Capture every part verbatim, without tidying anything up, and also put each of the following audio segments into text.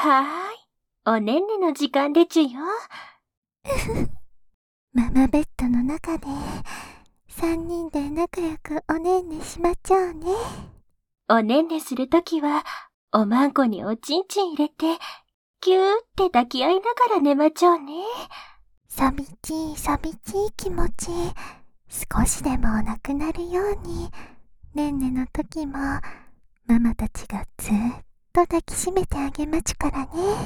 はーい。おねんねの時間でちゅよ。 ママベッドの中でさんにんで仲良くおねんねしまちゃうね。 おねんねするときは、おまんこにおちんちん入れて、ぎゅーって抱き合いながら寝まちょうね。 寂しい寂しい気持ち、少しでもなくなるように、ねんねの時も、ママたちがずーっと抱きしめてあげまちからね。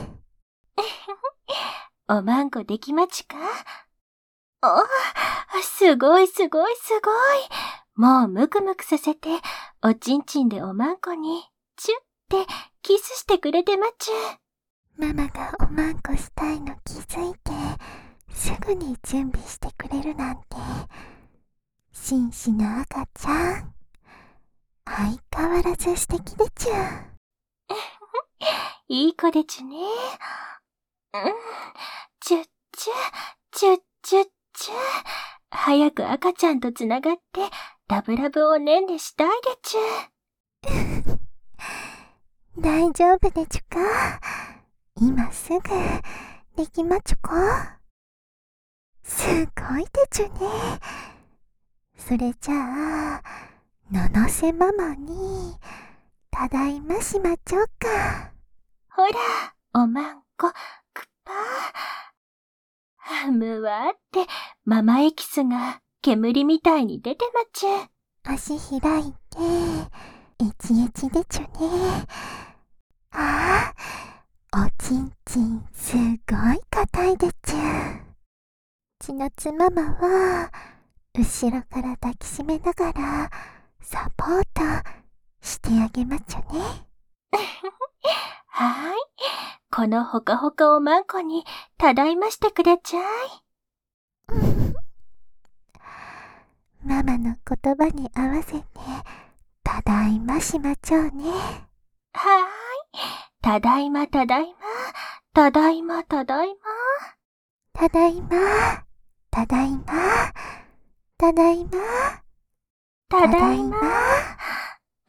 おまんこできまちか？お、すごいすごいすごい。もうむくむくさせて、おちんちんでおまんこに、チュってキスしてくれてまちゅ。 ママがおまんこしたいの気づいて、すぐに準備してくれるなんて、紳士な赤ちゃん。相変わらず素敵でちゅ。 いい子でちゅね。うん。チュッチュ、チュッチュッチュ。早く赤ちゃんとつながって、ラブラブおねんねしたいでちゅ。 大丈夫でちゅか？今すぐ、できまちゅか？すごいでちゅね。それじゃあ、ののせママに、ただいましまちょうか。 ほら、おまんこ、くっぱー。むわーって、ママエキスが煙みたいに出てまちゅ。 足開いて、エチエチでちゅね。ああ、おちんちんすごい硬いでちゅ。ちなつママは、後ろから抱きしめながら、サポートしてあげまちゅね。 はーい。このほかほかおまんこに、ただいましてくだちゃい。 ママの言葉に合わせて、ただいましまちょうね。 はーい。ただいまただいま、ただいまただいま。 ただいま、ただいま、ただいま、 ただいま。うん。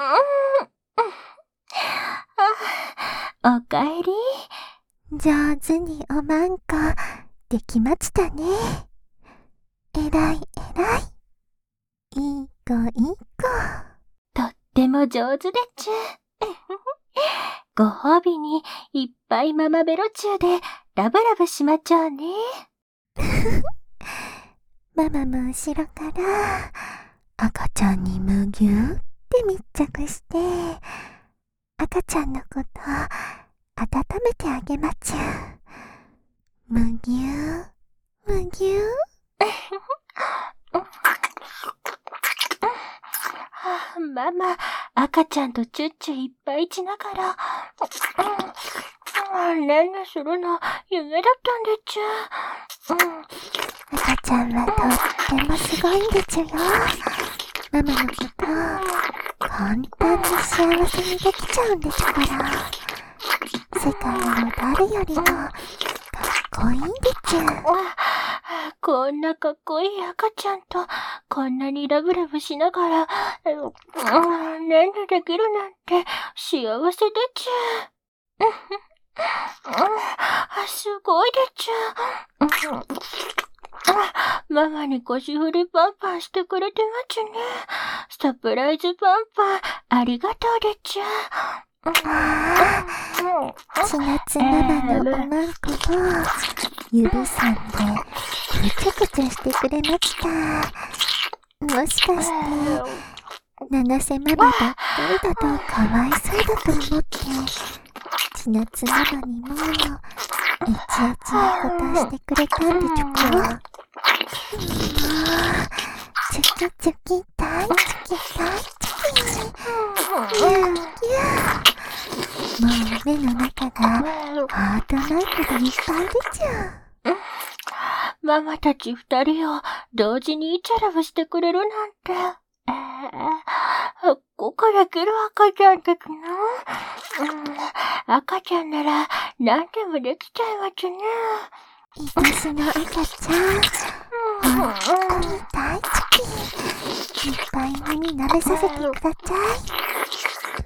おかえり。 上手におまんこ、できましたね。えらいえらい。いい子いい子。 とっても上手でちゅ。ご褒美にいっぱいママベロチューでラブラブしまちょうね。 ママも後ろから赤ちゃんにむぎゅーって密着して、赤ちゃんのこと温めてあげまちゅ。むぎゅー、むぎゅー。 ママ、赤ちゃんとチュッチュいっぱいしながら、うん、ねんねするの夢だったんでちゅ。うん、 赤ちゃんはとってもすごいんでちゅよ。ママのこと簡単に幸せにできちゃうんでちゅから。世界の誰よりもかっこいいんでちゅ。 こんなかっこいい赤ちゃんとこんなにラブラブしながら、うん、ねんねできるなんて幸せでちゅ。すごいでちゅ。ママに腰振りパンパンしてくれてまちゅね。サプライズパンパンありがとうでちゅ。 ああ、ちなつママのおまんこを指さんでくちゃくちゃしてくれました。もしかして、七瀬ママばっかりだとかわいそうだと思って、ちなつママにもエチエチなことしてくれたんでちょか。もう、チュキチュキ大好き大好き。ぎゅーぎゅー。もう目の中がハートマークでいっぱいでちゅ。 ママたち二人を同時にイチャラブしてくれるなんて。えー、ここから来る赤ちゃん的な、うん、赤ちゃんなら何でもできちゃいますね。 私の赤ちゃん、本当に大好き。いっぱい目に舐めさせてください。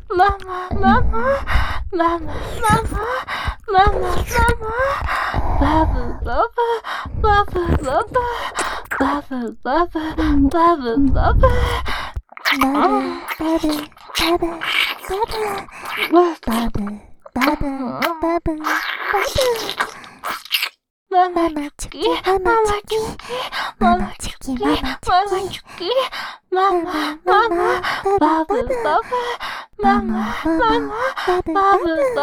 ママ、ママ、ママ、ママ、ママ、ママ、バブ、バブ、バブ、バブ、バブ、バブ、バブ、バブ、バブ、 バブ、バブ、バブ、バブ、バブ、バブ、バブ、 マママチョキ、ママチョキ、ママチョキ、ママチョキ、 ママ、ママ、バブ、バブ、ママ、ママ、バブ、バブ。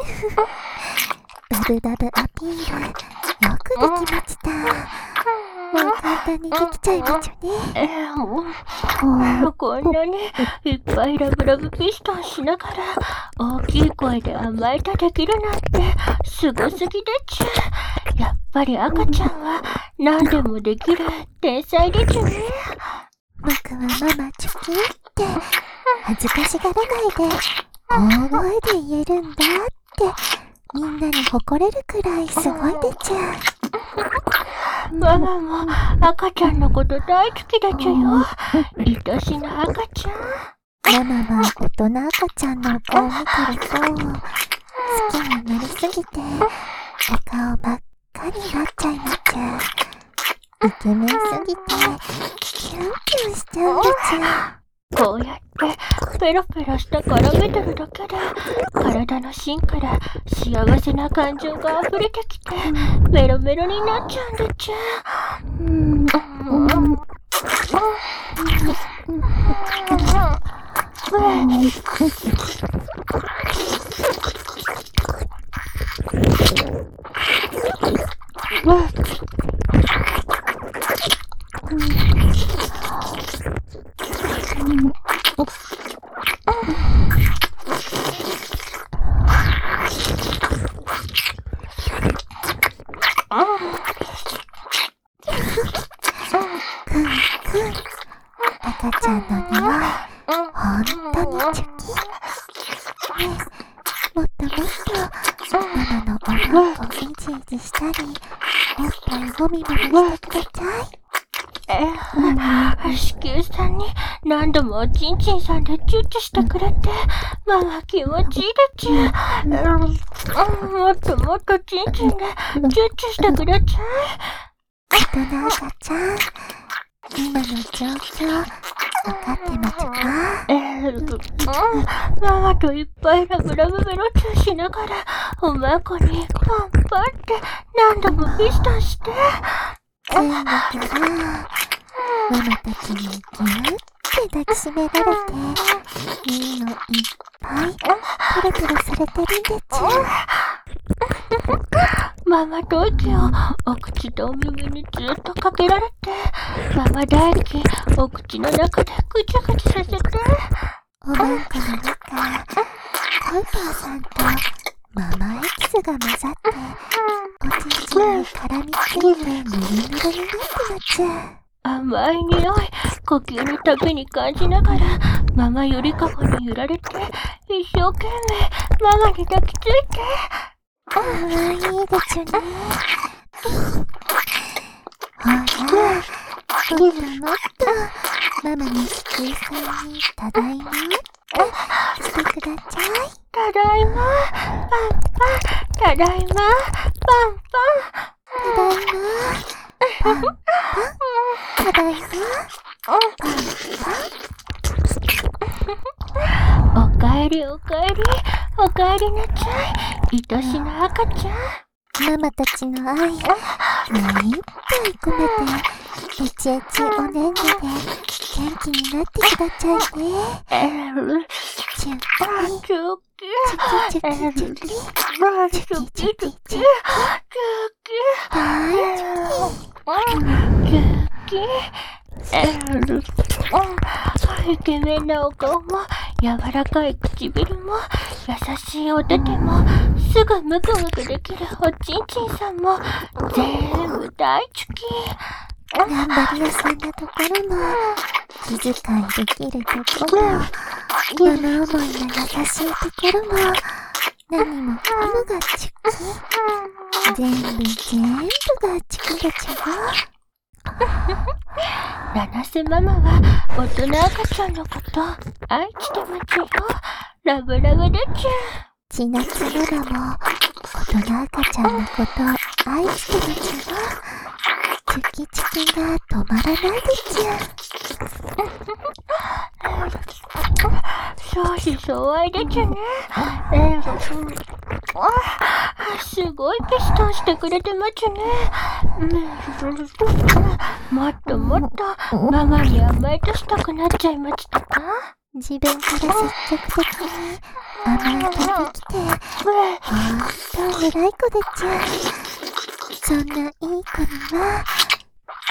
バブバブアピール、よくできました。 もう簡単にできちゃいまちゅね。 えー、もうこんなにいっぱいラブラブピストンしながら大きい声で甘えたできるなんてすごすぎでちゅ。やっぱり赤ちゃんは何でもできる天才でちゅね。 僕はママチョキって恥ずかしがらないで大声で言えるんだってみんなに誇れるくらいすごいでちゅ。 ママも赤ちゃんのこと大好きだちゅよ。愛しの赤ちゃん。ママは大人赤ちゃんの顔を見てると好きになりすぎてお顔ばっかりなっちゃいまちゅ。イケメンすぎてキュンキュンしちゃうんだちゅ。 こうやってペロペロしたからめてるだけで体の芯から幸せな感情が溢れてきてメロメロになっちゃうんだちゅ。うん赤ちゃんの匂いほんとにチョキ。ねえ、もっともっとママのおなかをイジイジしたりおっぱいもみもみしてください。 えー、子宮さんに何度もおちんちんさんでチュッチュしてくれてママ気持ちいいでちゅ。もっともっとちんちんでチュッチュしてください。 大人赤ちゃん今の状況わかってまちゅか？ えー、ママといっぱいラブラブベロチューしながらおまこにパンパンって何度もピストンして全部からママたちにギューって抱きしめられていいのいっぱいペロペロされてるんでちゅ。 ママと息をお口とお耳にずっとかけられてママ唾液お口の中でぐちゃぐちゃさせておまんこの中コイパーさんとママエキスが混ざっておちんちんに絡みついてぬるぬるになってまちゅ。 甘い匂い呼吸のたびに感じながらママゆりかごに揺られて一生懸命ママに抱きついてああ、いいでちゅね。ほら、もっともっとママの子宮さんにただいましてください。 ただいまパンパンただいまパンパンただいまパンパンただいまパンパンおかえりおかえりおかえりなちゃい愛しの赤ちゃん。 ママたちの愛目いっぱい込めてエチエチおねんねで元気になってくださいね。チュッキチュッキチュキチュキチュキチュキチュキチュキチュキチュキイケメンなお顔も柔らかい唇も優しいお手手もすぐムクムクできるおちんちんさんも全部大好き。 頑張り屋さんなところも気遣いできるところママ思いの優しいところも何もかもがチュキ全部全部がチュキでちゅわ。 七瀬ママは大人赤ちゃんのこと愛してまちゅよ。ラブラブでちゅ。 千夏ママも大人赤ちゃんのこと愛してまちゅわ。チュキチュキが止まらないでちゅ。 相思相愛でちゅね。えー、すごいピストンしてくれてまちゅね。もっともっとママに甘えとしたくなっちゃいましたか？ 自分から積極的に甘えてきてほんと偉い子でちゅ。そんないい子には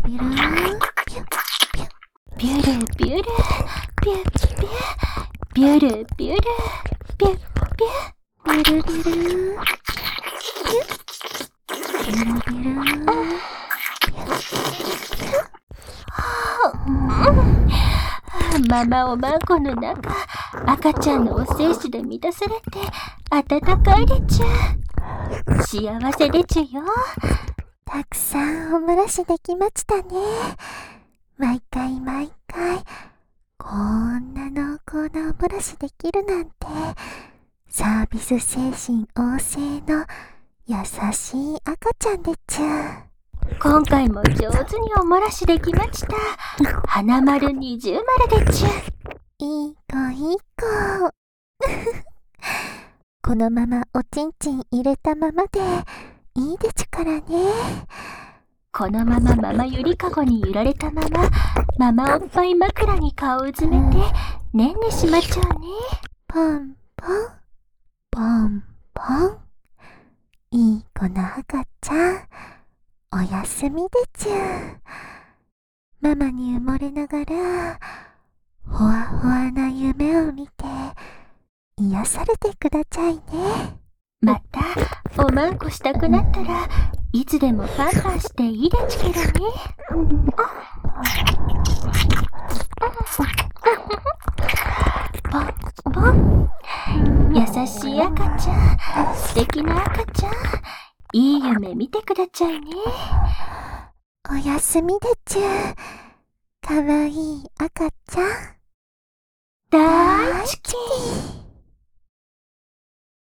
ビュルピュッビュルビュル、ピュッピュ、ビュルビュル、ピュッピュ。 ビュルビュルピュッビュルビュルママおまんこの中、赤ちゃんのお精子で満たされて、暖かいでちゅ。幸せでちゅよ。 たくさんお漏らしできましたね。毎回毎回、こんな濃厚なお漏らしできるなんて、サービス精神旺盛の優しい赤ちゃんでちゅ。 今回も上手にお漏らしできました。花丸二重丸でちゅ。 いい子いい子。このままおちんちん入れたままでいいでちゅからね。 このままママゆりかごに揺られたまま、ママおっぱい枕に顔をうずめて、ねんねしまちゃうね。 ポンポン、ポンポン。いい子の赤ちゃん、おやすみでちゅ。 ママに埋もれながら、ほわほわな夢を見て、癒されてくださいね。 また、おまんこしたくなったら、いつでもパンパンしていいだちけどね。ポンポン。優しい赤ちゃん、素敵な赤ちゃん、いい夢見てくださいね。 おやすみでちゅ。かわいい赤ちゃん。 大好き。